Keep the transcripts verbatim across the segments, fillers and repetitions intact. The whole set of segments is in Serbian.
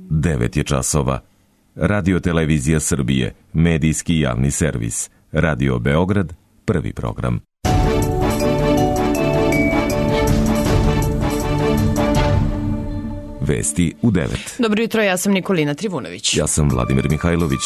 devet je časova. Radio Televizija Srbije, medijski javni servis. Radio Beograd, prvi program. Vesti u devet. Dobro jutro, ja sam Nikolina Trivunović. Ja sam Vladimir Mihajlović.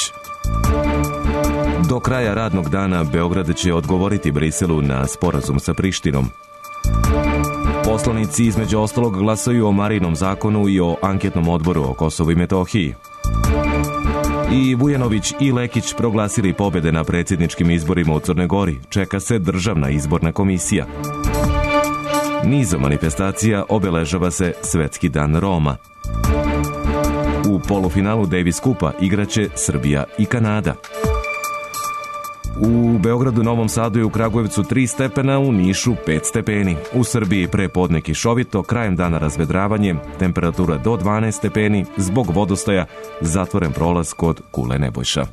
Do kraja radnog dana Beograd će odgovoriti Briselu na sporazum sa Prištinom. Poslanici između ostalog glasaju o Marijinom zakonu i o anketnom odboru o Kosovu i Metohiji. I Vujanović i Lekić proglasili pobjede na predsjedničkim izborima u Crnoj Gori. Čeka se državna izborna komisija. Nizom manifestacija obeležava se Svetski dan Roma. U polufinalu Davis Kupa igraće Srbija i Kanada. U Beogradu, Novom Sadu i u Kragujevcu tri stepena, u Nišu pet stepeni. U Srbiji pre podne kišovito, krajem dana razvedravanje, temperatura do dvanaest stepeni, zbog vodostaja zatvoren prolaz kod Kule Nebojša.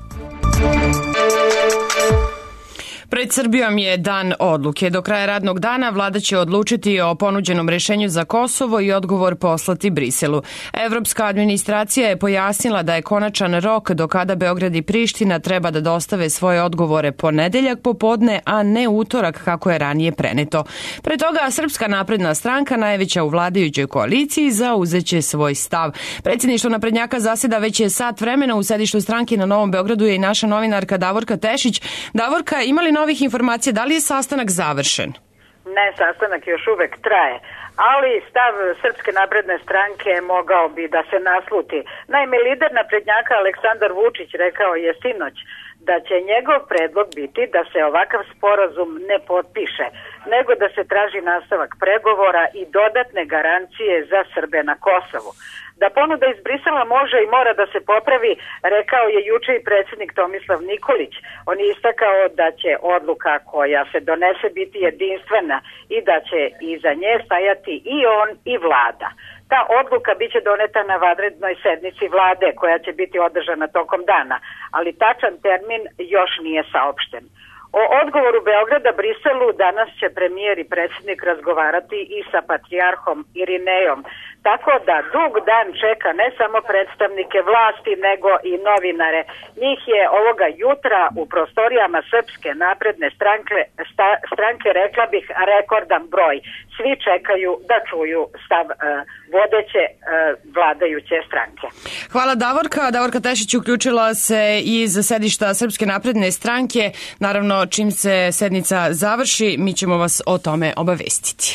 Pred Srbijom je dan odluke. Do kraja radnog dana vlada će odlučiti o ponuđenom rešenju za Kosovo i odgovor poslati Briselu. Evropska administracija je pojasnila da je konačan rok do kada Beograd i Priština treba da dostave svoje odgovore ponedeljak popodne, a ne utorak kako je ranije preneto. Pre toga Srpska napredna stranka, najveća u vladajućoj koaliciji, zauzeće svoj stav. Predsjedništvo naprednjaka zaseda već je sat vremena. U sedištu stranke na Novom Beogradu je i naša novinarka Davorka Tešić. Davorka, ima li novih informacija, da li je sastanak završen? Ne, sastanak još uvek traje, ali stav Srpske napredne stranke mogao bi da se nasluti. Naime, lider naprednjaka Aleksandar Vučić rekao je sinoć da će njegov predlog biti da se ovakav sporazum ne potpiše, nego da se traži nastavak pregovora i dodatne garancije za Srbe na Kosovu. Da ponuda iz Brisela može i mora da se popravi, rekao je juče i predsjednik Tomislav Nikolić. On je istakao da će odluka koja se donese biti jedinstvena i da će iza nje stajati i on i vlada. Ta odluka biće doneta na vanrednoj sednici vlade koja će biti održana tokom dana, ali tačan termin još nije saopšten. O odgovoru Beograda Briselu danas će premijer i predsjednik razgovarati i sa patrijarhom Irinejom, tako da dug dan čeka ne samo predstavnike vlasti nego i novinare. Njih je ovoga jutra u prostorijama Srpske napredne stranke, sta, stranke rekla bih rekordan broj. Svi čekaju da čuju stav uh, vodeće uh, vladajuće stranke. Hvala Davorka. Davorka Tešić uključila se iz sedišta Srpske napredne stranke. Naravno, čim se sednica završi, mi ćemo vas o tome obavestiti.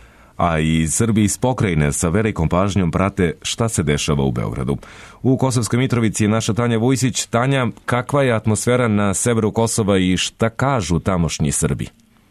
A i Srbi iz pokrajine sa velikom pažnjom prate šta se dešava u Beogradu. U Kosovskoj Mitrovici je naša Tanja Vujsić. Tanja, kakva je atmosfera na severu Kosova i šta kažu tamošnji Srbi?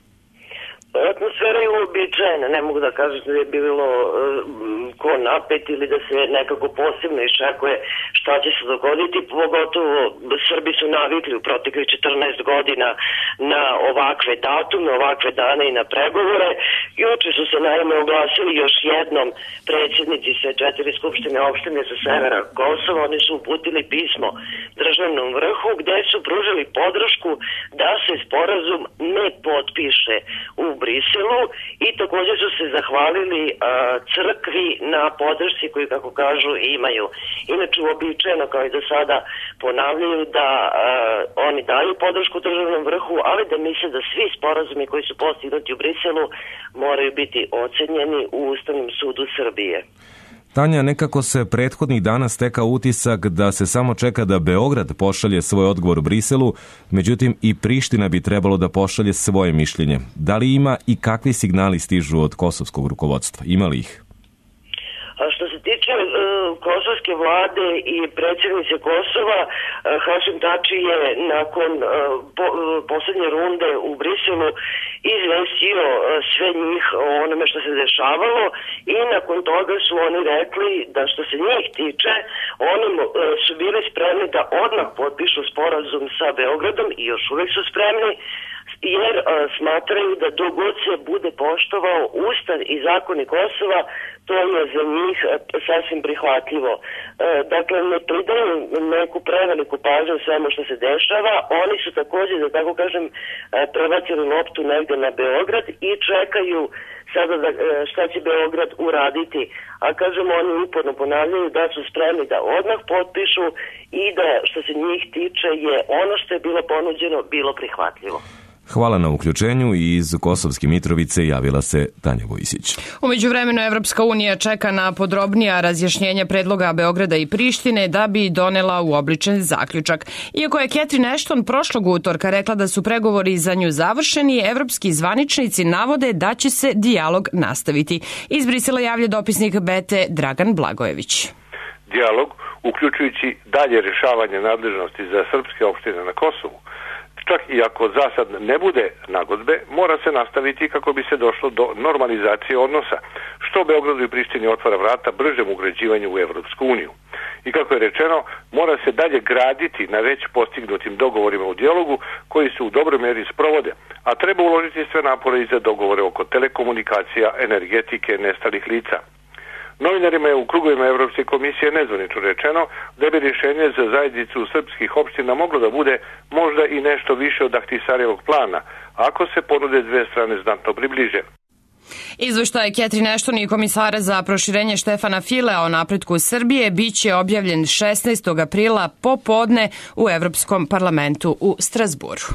Atmosfera je uobičajena, ne mogu da kažem da je bilo uh, ko napet ili da se nekako posebno iščekuje šta će se dogoditi, pogotovo Srbi su navikli u proteklih četrnaest godina na ovakve datume, ovakve dane i na pregovore. Juče su se naravno oglasili još jednom predsjednici sve četiri skupštine opštine sa severa Kosova. Oni su uputili pismo državnom vrhu gde su pružili podršku da se sporazum ne potpiše u Briselu i također su se zahvalili a, crkvi na podršci koju, kako kažu, imaju. Inače, uobičajeno kao i do sada ponavljaju da a, oni daju podršku državnom vrhu, ali da misle da svi sporazumi koji su postignuti u Briselu moraju biti ocenjeni u Ustavnom sudu Srbije. Tanja, nekako se prethodnih dana stekao utisak da se samo čeka da Beograd pošalje svoj odgovor Briselu, međutim i Priština bi trebalo da pošalje svoje mišljenje. Da li ima i kakvi signali stižu od kosovskog rukovodstva? Ima li ih? A što se tiče uh, kosovske vlade i predsjednice Kosova, uh, Hašim Tači je nakon uh, po, uh, posljednje runde u Briselu izvestio uh, sve njih o onome što se dešavalo i nakon toga su oni rekli da što se njih tiče, oni uh, su bili spremni da odmah potpišu sporazum sa Beogradom i još uvek su spremni, jer a, smatraju da dogod se bude poštovao Ustav i zakoni Kosova, to je za njih sasvim prihvatljivo. Dakle, ne pridaju neku preveliku pažnju svemu što se dešava. Oni su također, da tako kažem, prebacili loptu negde na Beograd i čekaju sada da, šta će Beograd uraditi. A kažemo, oni uporno ponavljaju da su spremni da odmah potpišu i da što se njih tiče je ono što je bilo ponuđeno bilo prihvatljivo. Hvala na uključenju i iz Kosovske Mitrovice javila se Tanja Vojsić. U međuvremenu Evropska unija čeka na podrobnija razjašnjenja predloga Beograda i Prištine da bi donela uobličen zaključak. Iako je Catherine Ashton prošlog utorka rekla da su pregovori za nju završeni, evropski zvaničnici navode da će se dijalog nastaviti. Iz Brisela javlja dopisnik Bete Dragan Blagojević. Dijalog, uključujući dalje rješavanje nadležnosti za srpske opštine na Kosovu, čak i ako za sad ne bude nagodbe, mora se nastaviti kako bi se došlo do normalizacije odnosa, što Beogradu i Prištini otvara vrata bržem ugrađivanju u Evropsku uniju. I kako je rečeno, mora se dalje graditi na već postignutim dogovorima u dijalogu koji se u dobroj meri sprovode, a treba uložiti sve napore i za dogovore oko telekomunikacija, energetike, nestalih lica. Novinarima je u krugovima Evropske komisije nezvanično rečeno da bi rješenje za zajednicu srpskih opština moglo da bude možda i nešto više od Ahtisarjevog plana, ako se ponude dve strane znatno približe. Izveštaj Catherine Ashton i komisara za proširenje Štefana Filea o napretku Srbije biće objavljen šesnaestog aprila popodne u Evropskom parlamentu u Strazburu.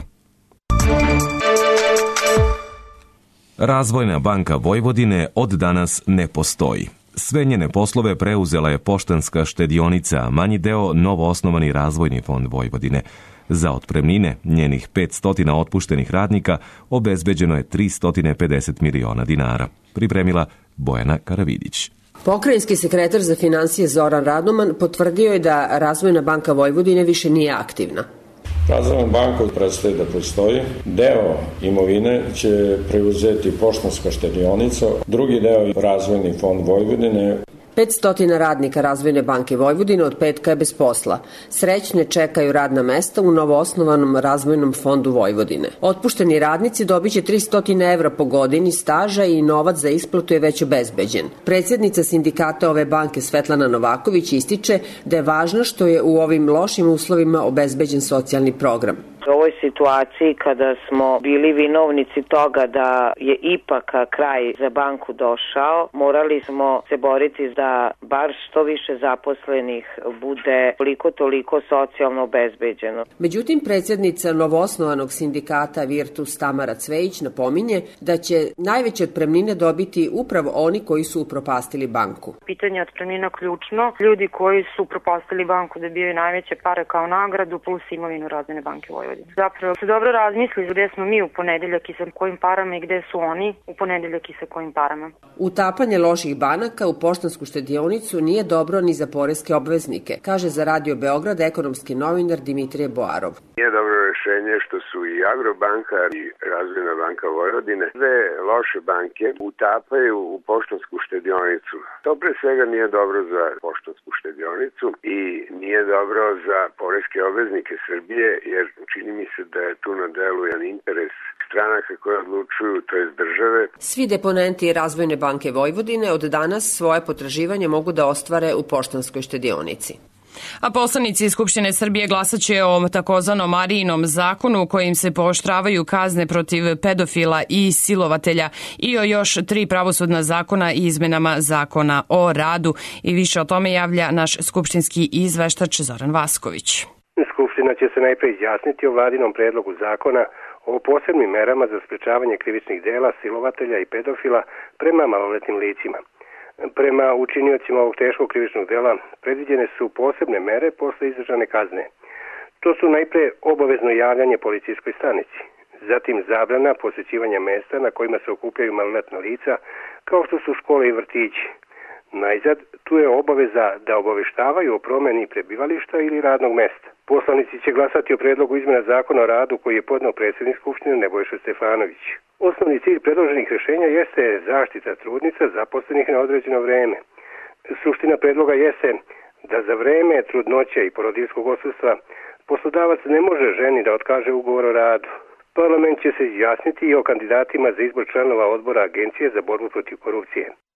Razvojna banka Vojvodine od danas ne postoji. Sve njene poslove preuzela je Poštanska štedionica, a manji deo novoosnovani Razvojni fond Vojvodine. Za otpremnine njenih petsto otpuštenih radnika obezbeđeno je tristo pedeset miliona dinara. Pripremila Bojana Karavidić. Pokrajinski sekretar za finansije Zoran Radoman potvrdio je da Razvojna banka Vojvodine više nije aktivna. Razvojna banka prestaje da postoji. Deo imovine će preuzeti Poštanska štedionica, drugi deo Razvojni fond Vojvodine. petsto radnika Razvojne banke Vojvodine od petka je bez posla. Srećne čekaju radna mesta u novoosnovanom Razvojnom fondu Vojvodine. Otpušteni radnici dobiće tristo evra po godini staža i novac za isplatu je već obezbeđen. Predsjednica sindikata ove banke Svetlana Novaković ističe da je važno što je u ovim lošim uslovima obezbeđen socijalni program. U ovoj situaciji kada smo bili vinovnici toga da je ipak kraj za banku došao, morali smo se boriti da bar što više zaposlenih bude toliko toliko socijalno obezbeđeno. Međutim, predsjednica novoosnovanog sindikata Virtus Tamara Cvejić napominje da će najveće otpremnine dobiti upravo oni koji su upropastili banku. Pitanje otpremnina ključno. Ljudi koji su upropastili banku dobijaju najveće pare kao nagradu plus imovinu Razvojne banke Vojvodine. Zapravo se dobro razmisli gde smo mi u ponedeljak i sa kojim parama i gde su oni u ponedeljak i sa kojim parama. Utapanje loših banaka u Poštansku štedionicu nije dobro ni za poreske obveznike, kaže za Radio Beograd ekonomski novinar Dimitrije Boarov. Nije dobro rešenje što su i Agrobanka i Razvojna banka Vojvodine dve loše banke utapaju u Poštansku štedionicu. To pre svega nije dobro za Poštansku štedionicu i nije dobro za poreske obveznike Srbije, jer čini mi se da je tu na delu jedan interes stranaka koje odlučuju, to je države. Svi deponenti Razvojne banke Vojvodine od danas svoje potraživanje mogu da ostvare u Poštanskoj štedionici. A poslanici Skupštine Srbije glasaće o takozvanom Marijinom zakonu kojim se pooštravaju kazne protiv pedofila i silovatelja i o još tri pravosudna zakona i izmenama zakona o radu. I više o tome javlja naš skupštinski izveštač Zoran Vasković. Skupština će se najpre izjasniti o vladinom predlogu zakona o posebnim merama za sprečavanje krivičnih dela silovatelja i pedofila prema maloletnim licima. Prema učiniocima ovog teškog krivičnog dela predviđene su posebne mere posle izdržane kazne. To su najpre obavezno javljanje policijskoj stanici, zatim zabrana posjećivanja mesta na kojima se okupljaju maloletna lica, kao što su škole i vrtići. Najzad, tu je obaveza da obaveštavaju o promeni prebivališta ili radnog mesta. Poslanici će glasati o predlogu izmena zakona o radu koji je podneo predsjednik Skupštine Nebojša Stefanović. Osnovni cilj predloženih rješenja jeste zaštita trudnica zaposlenih na određeno vreme. Suština predloga jeste da za vreme trudnoće i porodiljskog odsustva poslodavac ne može ženi da otkaže ugovor o radu. Parlament će se izjasniti i o kandidatima za izbor članova odbora Agencije za borbu protiv korupcije.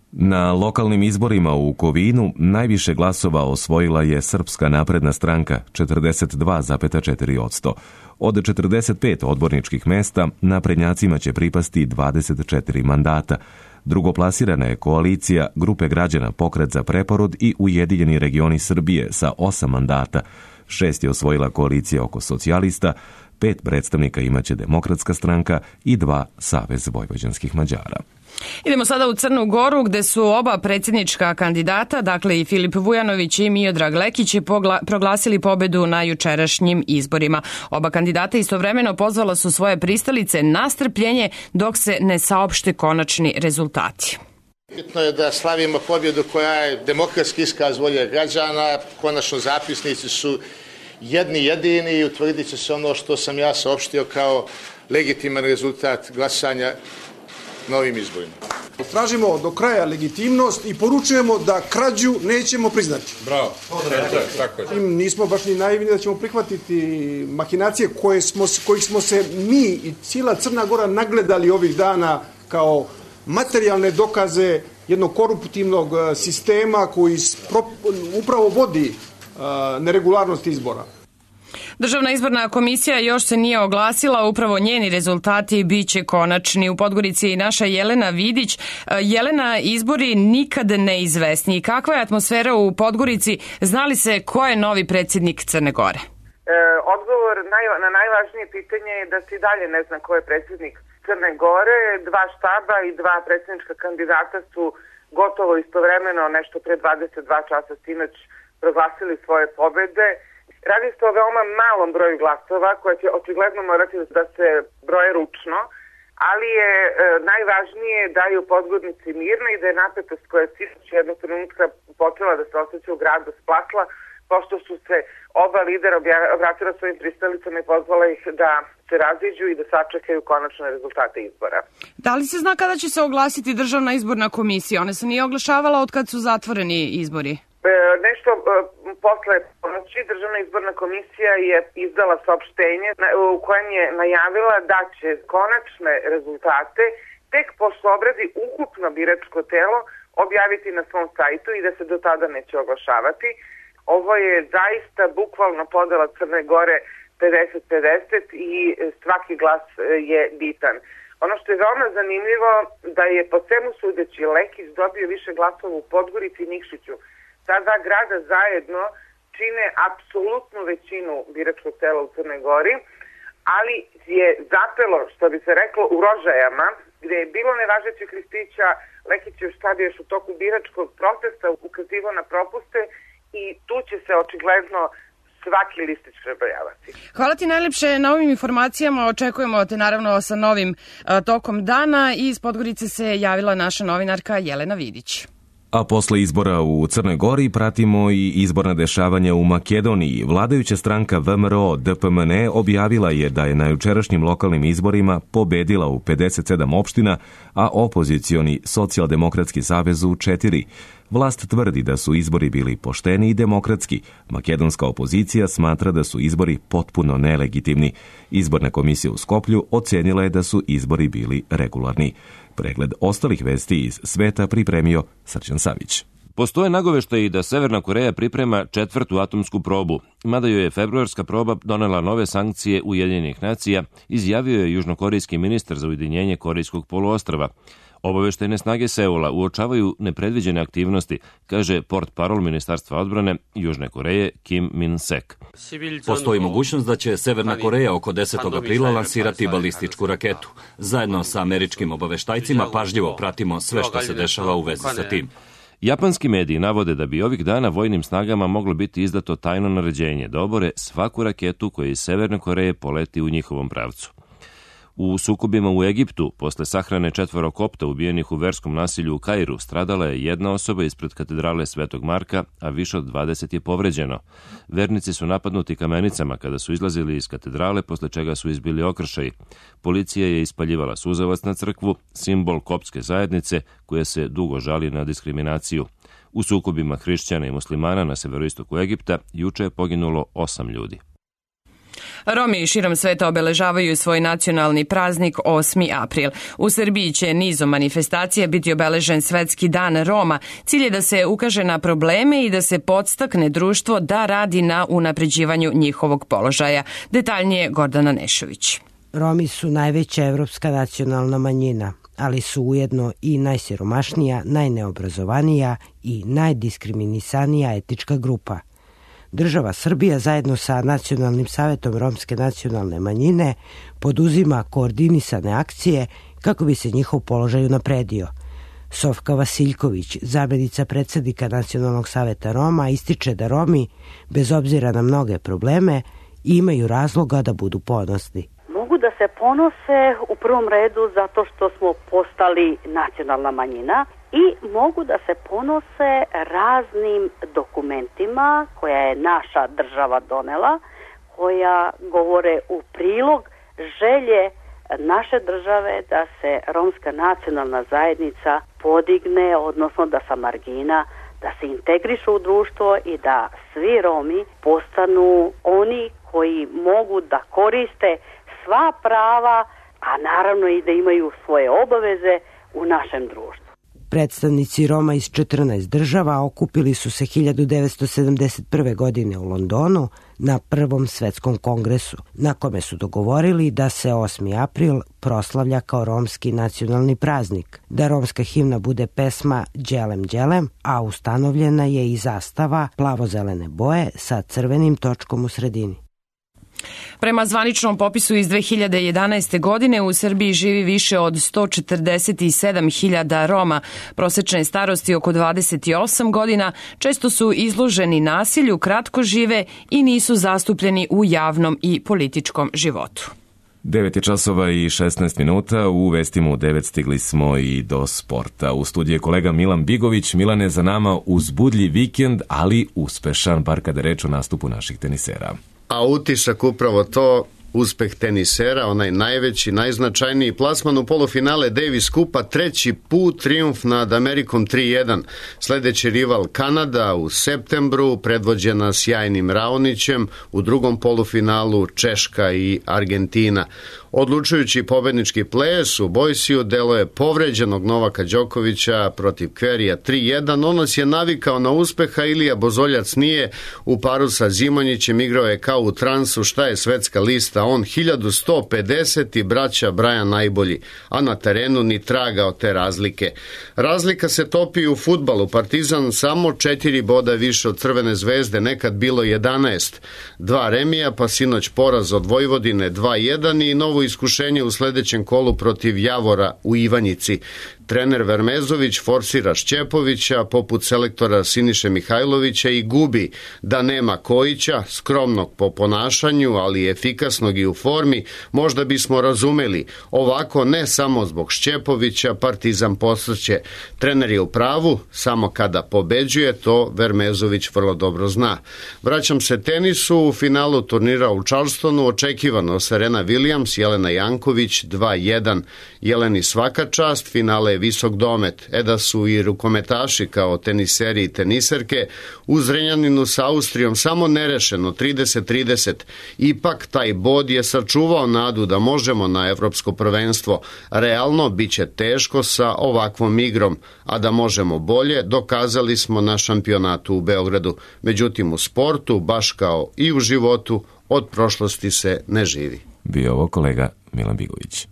Na lokalnim izborima u Kovinu najviše glasova osvojila je Srpska napredna stranka, četrdeset dva zarez četiri posto. Od četrdeset pet odborničkih mesta naprednjacima će pripasti dvadeset četiri mandata. Drugoplasirana je koalicija Grupe građana Pokret za preporod i Ujedinjeni regioni Srbije sa osam mandata. Šest je osvojila koalicija oko socijalista, pet predstavnika imaće Demokratska stranka i dva Savez vojvođanskih Mađara. Idemo sada u Crnu Goru gde su oba predsjednička kandidata, dakle i Filip Vujanović i Miodrag Lekić, proglasili pobedu na jučerašnjim izborima. Oba kandidata istovremeno pozvala su svoje pristalice na strpljenje dok se ne saopšte konačni rezultati. Bitno je da slavimo pobjedu koja je demokratski iskaz volje građana, konačno zapisnici su jedni jedini i utvrdit će se ono što sam ja saopštio kao legitiman rezultat glasanja na ovim izborima. Tražimo do kraja legitimnost i poručujemo da krađu nećemo priznati. Bravo. Tako je. Nismo baš ni naivni da ćemo prihvatiti mahinacije koje smo, kojih smo se mi i cijela Crna Gora nagledali ovih dana kao materijalne dokaze jednog koruptivnog sistema koji upravo vodi neregularnost izbora. Državna izborna komisija još se nije oglasila, upravo njeni rezultati bit će konačni. U Podgorici je i naša Jelena Vidić. Jelena, izbori nikad neizvesni. Kakva je atmosfera u Podgorici? Zna li se ko je novi predsjednik Crne Gore? E, odgovor naj, na najvažnije pitanje je da se i dalje ne zna ko je predsjednik Crne Gore. Dva štaba i dva predsjednička kandidata su gotovo istovremeno, nešto pre dvadeset dva časa sinoć, proglasili svoje pobede. Radi se o veoma malom broju glasova koje će očigledno morati da se broje ručno, ali je e, najvažnije da je u Podgornici mirno i da je napetost koja je sinoć jednog trenutka počela da se osjeća u gradu splatla, pošto su se oba lidera obratila svojim pristalicama i pozvala ih da se raziđu i da sačekaju konačne rezultate izbora. Da li se zna kada će se oglasiti Državna izborna komisija? Ona se nije oglašavala od kad su zatvoreni izbori. E, nešto e, posle ponoći Državna izborna komisija je izdala saopštenje u kojem je najavila da će konačne rezultate tek pošto obradi ukupno biračko telo objaviti na svom sajtu i da se do tada neće oglašavati. Ovo je zaista bukvalno podela Crne Gore pedeset pedeset i svaki glas je bitan. Ono što je veoma zanimljivo da je po svemu sudeći Lekić dobio više glasova u Podgorici i Nikšiću. Ta dva grada zajedno čine apsolutnu većinu biračkog tela u Crnoj Gori, ali je zapelo, što bi se reklo, u Rožajama, gde je bilo nevažećih listića. Lekić je stavio još u toku biračkog protesta, ukazivao na propuste i tu će se očigledno svaki listić prebrojavati. Hvala ti najlepše na ovim informacijama. Očekujemo te naravno sa novim a, tokom dana i iz Podgorice se javila naša novinarka Jelena Vidić. A posle izbora u Crnoj Gori pratimo i izborna dešavanja u Makedoniji. Vladajuća stranka V M R O D P M N objavila je da je na jučerašnjim lokalnim izborima pobedila u pedeset sedam opština, a opozicioni Socijaldemokratski savez u četiri. Vlast tvrdi da su izbori bili pošteni i demokratski. Makedonska opozicija smatra da su izbori potpuno nelegitimni. Izborna komisija u Skoplju ocenila je da su izbori bili regularni. Pregled ostalih vesti iz sveta pripremio Srđan Savić. Postoje nagoveštaji da Severna Koreja priprema četvrtu atomsku probu. Mada joj je februarska proba donela nove sankcije Ujedinjenih nacija, izjavio je južnokorejski ministar za ujedinjenje Korejskog poluostrva. Obaveštajne snage Seula uočavaju nepredviđene aktivnosti, kaže portparol Ministarstva odbrane Južne Koreje Kim Min-sek. Postoji mogućnost da će Severna Koreja oko desetog aprila lansirati balističku raketu. Zajedno sa američkim obaveštajcima pažljivo pratimo sve što se dešava u vezi sa tim. Japanski mediji navode da bi ovih dana vojnim snagama moglo biti izdato tajno naređenje da obore svaku raketu koja iz Severne Koreje poleti u njihovom pravcu. U sukobima u Egiptu, posle sahrane četvoro kopta ubijenih u verskom nasilju u Kairu, stradala je jedna osoba ispred katedrale Svetog Marka, a više od dvadeset je povređeno. Vernici su napadnuti kamenicama kada su izlazili iz katedrale, posle čega su izbili okršaji. Policija je ispaljivala suzavac na crkvu, simbol koptske zajednice, koja se dugo žali na diskriminaciju. U sukobima hrišćana i muslimana na severoistoku Egipta juče je poginulo osam ljudi. Romi širom sveta obeležavaju svoj nacionalni praznik osmi april. U Srbiji će nizom manifestacija biti obeležen Svetski dan Roma. Cilj je da se ukaže na probleme i da se podstakne društvo da radi na unapređivanju njihovog položaja. Detaljnije Gordana Nešović. Romi su najveća evropska nacionalna manjina, ali su ujedno i najsiromašnija, najneobrazovanija i najdiskriminisanija etnička grupa. Država Srbija zajedno sa Nacionalnim savetom Romske nacionalne manjine poduzima koordinisane akcije kako bi se njihov položaj unapredio. Sofka Vasiljković, zamjenica predsjednika Nacionalnog saveta Roma, ističe da Romi, bez obzira na mnoge probleme, imaju razloga da budu ponosni. Mogu da se ponose u prvom redu zato što smo postali nacionalna manjina i mogu da se ponose raznim dokumentima koja je naša država donela, koja govore u prilog želje naše države da se romska nacionalna zajednica podigne, odnosno da sa margina, da se integrišu u društvo i da svi Romi postanu oni koji mogu da koriste sva prava, a naravno i da imaju svoje obaveze u našem društvu. Predstavnici Roma iz četrnaest država okupili su se hiljadu devetsto sedamdeset prve. godine u Londonu na prvom svetskom kongresu, na kome su dogovorili da se osmi april proslavlja kao romski nacionalni praznik, da romska himna bude pesma Đelem Đelem, a ustanovljena je i zastava plavo-zelene boje sa crvenim točkom u sredini. Prema zvaničnom popisu iz dve hiljade jedanaeste. godine u Srbiji živi više od sto četrdeset sedam hiljada Roma, prosečne starosti oko dvadeset osam godina, često su izloženi nasilju, kratko žive i nisu zastupljeni u javnom i političkom životu. devet je časova i šesnaest minuta, u vestima u devet stigli smo i do sporta. U studiju je kolega Milan Bigović. Milane, za nama uzbudljiv vikend, ali uspešan, bar kada reč o nastupu naših tenisera. A utisak upravo to, uspeh tenisera, onaj najveći, najznačajniji plasman u polufinale Davis Kupa, treći put trijumf nad Amerikom tri jedan. Sledeći rival Kanada u septembru, predvođena sjajnim Raonićem, u drugom polufinalu Češka i Argentina. Odlučujući pobednički ples u Bojsiju delo je povređenog Novaka Đokovića protiv Kverija tri jedan. On nas je navikao na uspeha, Ilija Bozoljac nije. U paru sa Zimonjićem igrao je kao u transu, šta je svetska lista, on hiljadu sto pedeset i braća Brajan najbolji, a na terenu ni traga od te razlike. Razlika se topi u fudbalu, Partizan samo četiri boda više od Crvene zvezde, nekad bilo jedanaest. Dva remija, pa sinoć poraz od Vojvodine dva jedan i novo iskušenje u sledećem kolu protiv Javora u Ivanjici. Trener Vermezović forsira Šćepovića poput selektora Siniše Mihajlovića i gubi. Da nema Kojića, skromnog po ponašanju, ali efikasnog i u formi, možda bismo razumeli. Ovako ne samo zbog Šćepovića Partizan posrće. Trener je u pravu, samo kada pobeđuje, to Vermezović vrlo dobro zna. Vraćam se tenisu, u finalu turnira u Charlestonu očekivano Serena Williams, Jelena Janković dva jedan. Jeleni svaka čast, finale je visok domet. E da su i rukometaši kao teniseri i teniserke u Zrenjaninu sa Austrijom samo nerešeno trideset trideset. Ipak taj bod je sačuvao nadu da možemo na evropsko prvenstvo. Realno biće teško sa ovakvom igrom, a da možemo bolje dokazali smo na šampionatu u Beogradu. Međutim u sportu, baš kao i u životu, od prošlosti se ne živi. Bio ovo kolega Milan Bigović.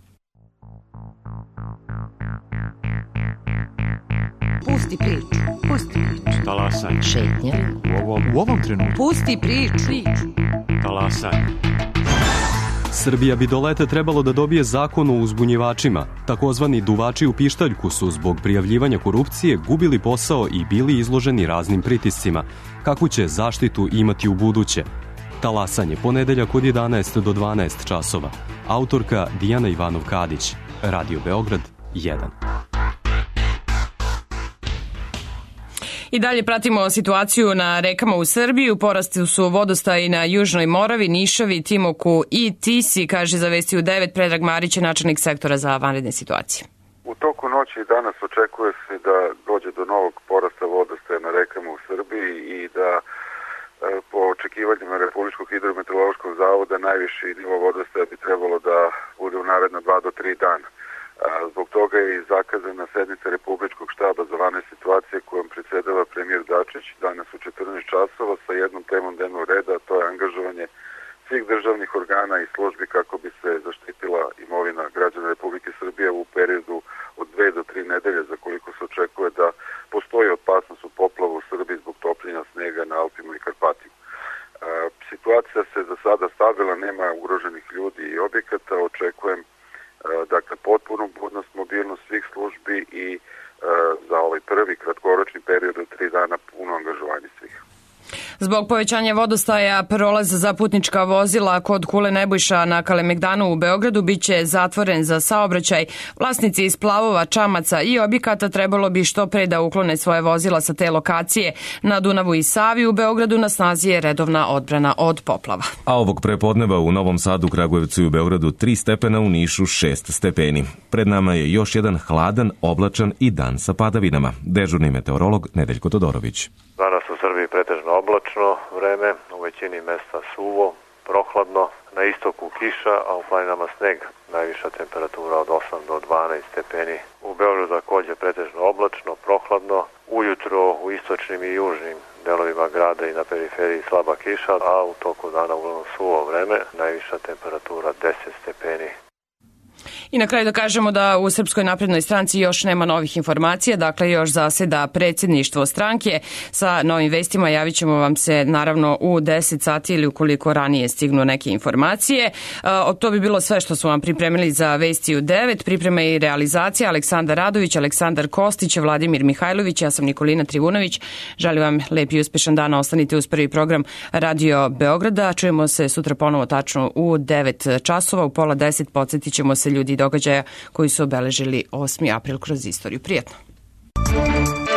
Pusti priču, pusti priču. Talasaj. Šetnja. U ovom, u ovom trenutku. Pusti priču. Talasaj. Srbija bi do leta trebalo da dobije zakon o uzbunjivačima. Takozvani duvači u pištaljku su zbog prijavljivanja korupcije gubili posao i bili izloženi raznim pritiscima. Kakvu će zaštitu imati u buduće? Talasanje, ponedeljak od jedanaest do dvanaest časova. Autorka Dijana Ivanov-Kadić. Radio Beograd jedan. I dalje pratimo situaciju na rekama u Srbiji. U porastu su vodostaji na Južnoj Moravi, Nišavi, Timoku i Tisi, kaže za Vesti u devet Predrag Marić, načelnik sektora za vanredne situacije. U toku noći danas očekuje se da dođe do novog porasta vodostaja na rekama u Srbiji i da po očekivanjima Republičkog hidrometeorološkog zavoda najviše najviši nivo vodostaja bi trebalo da bude u naredna dva do tri dana. Zbog toga je i zakazana sednica Republičkog štaba za vanredne situacije kojom predsjedava premijer Dačić danas u četrnaest časova sa jednom temom dnevnog reda, a to je angažovanje svih državnih organa i službi kako bi se zaštitila imovina građana Republike Srbije u periodu od dve do tri nedelje, za koliko se očekuje da postoji opasnost od poplava u Srbiji zbog topljenja snega na Alpima i Karpatima. Situacija se za sada stabilna, nema ugroženih ljudi i objekata, očekujem dakle potpunu budnost, mobilnost svih službi i e, za ovaj prvi kratkoročni period od tri dana puno angažovanje svih. Zbog povećanja vodostaja prolaz za putnička vozila kod Kule Nebojša na Kalemegdanu u Beogradu biće zatvoren za saobraćaj. Vlasnici iz Plavova, Čamaca i objekata trebalo bi što pre da uklone svoje vozila sa te lokacije. Na Dunavu i Savi u Beogradu na snazi je redovna odbrana od poplava. A ovog prepodneva u Novom Sadu, Kragujevcu i u Beogradu tri stepena, u Nišu šest stepeni. Pred nama je još jedan hladan, oblačan i dan sa padavinama. Dežurni meteorolog Nedeljko Todorović. Danas u Srbiji pretežno oblačno vreme, u većini mesta suvo, prohladno, na istoku kiša, a u planinama sneg. Najviša temperatura od osam do dvanaest stepeni. U Beogradu također pretežno oblačno, prohladno, ujutro u istočnim i južnim delovima grada i na periferiji slaba kiša, a u toku dana uglavnom suvo vreme, najviša temperatura deset stepeni. I na kraju da kažemo da u Srpskoj naprednoj stranci još nema novih informacija, dakle još zaseda predsjedništvo stranke. Sa novim vestima javit ćemo vam se naravno u deset sati ili ukoliko ranije stignu neke informacije. To bi bilo sve što smo vam pripremili za Vesti u devet. Priprema i realizacija Aleksandar Radović, Aleksandar Kostić, Vladimir Mihajlović, ja sam Nikolina Trivunović. Želim vam lep i uspešan dan, ostanite uz prvi program Radio Beograda. Čujemo se sutra ponovo tačno u devet časova, u pola deset podsjetit ćemo se ljudi događaja koji su obeležili osmi april kroz istoriju. Prijetno!